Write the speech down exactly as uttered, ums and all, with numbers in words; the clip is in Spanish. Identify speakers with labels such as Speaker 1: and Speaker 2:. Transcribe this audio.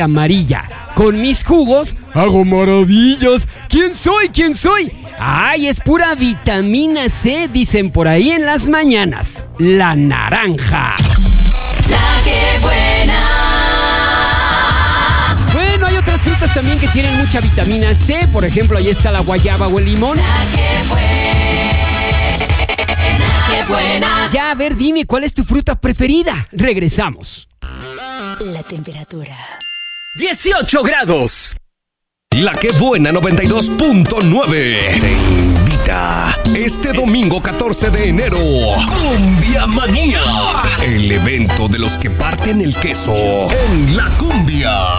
Speaker 1: amarilla. Con mis jugos hago maravillas. ¿Quién soy? ¿Quién soy? ¡Ay, es pura vitamina C! Dicen por ahí en las mañanas. La naranja.
Speaker 2: La que buena.
Speaker 1: Bueno, hay otras frutas también que tienen mucha vitamina C. Por ejemplo, ahí está la guayaba o el limón.
Speaker 2: La que buena. Qué buena.
Speaker 1: Ya, a ver, dime, ¿cuál es tu fruta preferida? Regresamos.
Speaker 2: La temperatura.
Speaker 3: dieciocho grados. La que buena noventa y dos punto nueve te invita este domingo catorce de enero. Cumbia Manía. El evento de los que parten el queso en la cumbia.